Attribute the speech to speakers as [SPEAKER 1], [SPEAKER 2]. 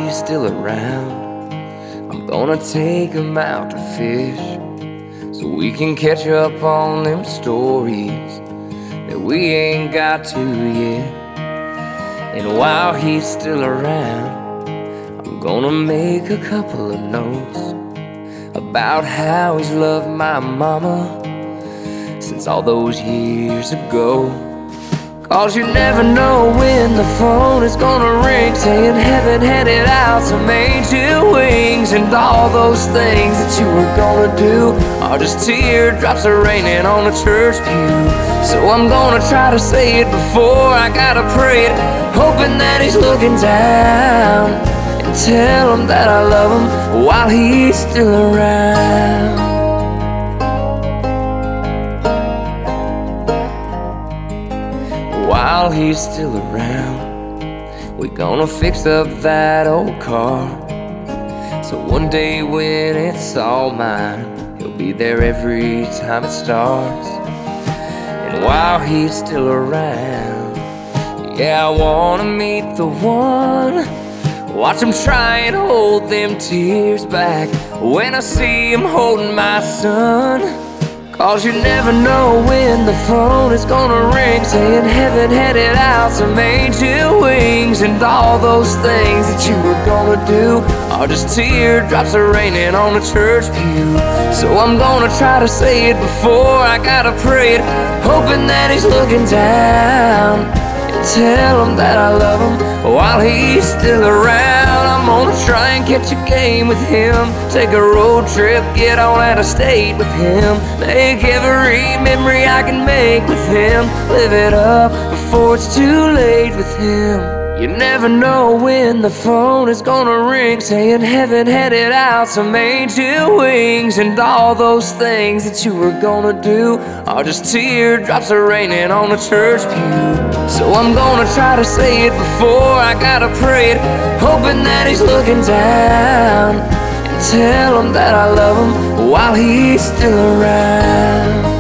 [SPEAKER 1] he's still around, I'm gonna take him out to fish, so we can catch up on them stories that we ain't got to yet. And while he's still around, I'm gonna make a couple of notes about how he's loved my mama since all those years ago. 'Cause you never know when the phone is gonna ring, saying heaven headed out some angel wings. And all those things that you were gonna do are just teardrops are raining on a church pew. So I'm gonna try to say it before I gotta pray it, hoping that he's looking down, and tell him that I love him while he's still around. While he's still around, we're gonna fix up that old car, so one day when it's all mine, he'll be there every time it starts. And while he's still around, yeah, I wanna meet the one, watch him try and hold them tears back when I see him holding my son. 'Cause you never know when the phone is gonna ring, saying heaven headed out some angel wings. And all those things that you were gonna do are just teardrops are raining on a church pew. So I'm gonna try to say it before I gotta pray it, hoping that he's looking down, and tell him that I love him while he's still around. I'm gonna try and catch a game with him, take a road trip, get on out of state with him, make every memory I can make with him, live it up before it's too late with him. You never know when the phone is gonna ring, saying heaven headed out some angel wings. And all those things that you were gonna do are just teardrops are raining on a church pew. So I'm gonna try to say it before I gotta pray it, hoping that he's looking down, and tell him that I love him while he's still around.